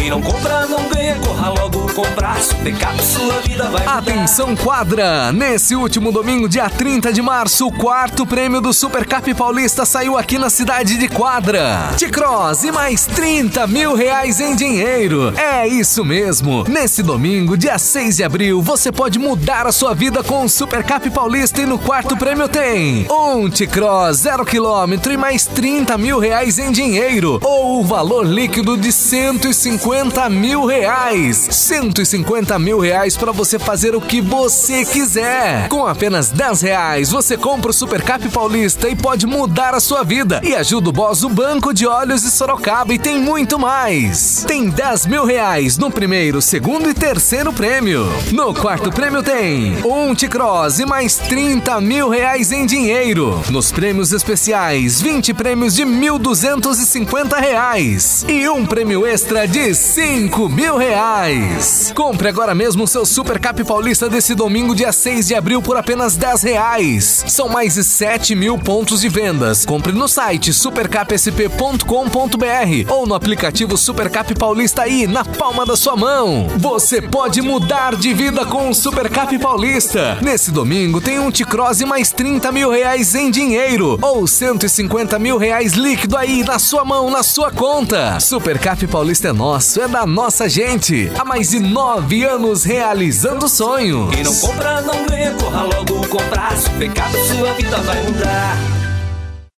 Quem não compra não ganha, corra logo comprar. Supercap, sua vida vai mudar. Atenção quadra! Nesse último domingo, dia 30 de março, o quarto prêmio do Supercap Paulista saiu aqui na cidade de Quadra. T-Cross e mais 30 mil reais em dinheiro. É isso mesmo. Nesse domingo, dia 6 de abril, você pode mudar a sua vida com o Supercap Paulista e no quarto prêmio tem um T-Cross 0 km e mais 30 mil reais em dinheiro, ou o valor líquido de 150 mil reais. 150 mil reais para você fazer o que você quiser. Com apenas 10 reais, você compra o Supercap Paulista e pode mudar a sua vida. E ajuda o Boss, o Banco de Óleos de Sorocaba, e tem muito mais. Tem 10 mil reais no primeiro, segundo e terceiro prêmio. No quarto prêmio tem um T-Cross e mais 30 mil reais em dinheiro. Nos prêmios especiais, 20 prêmios de 1.250 reais e um prêmio extra de 5 mil reais. Compre agora mesmo o seu Supercap Paulista desse domingo, dia 6 de abril, por apenas 10 reais. São mais de 7 mil pontos de vendas. Compre no site supercapsp.com.br ou no aplicativo Supercap Paulista aí, na palma da sua mão. Você pode mudar de vida com o Supercap Paulista. Nesse domingo tem um T-Cross e mais 30 mil reais em dinheiro, ou 150 mil reais líquido aí na sua mão, na sua conta. Supercap Paulista é nosso, é da nossa gente. Há mais de 9 anos realizando sonhos. Quem não compra não ganha, corra logo comprar. Supercap, sua vida vai mudar.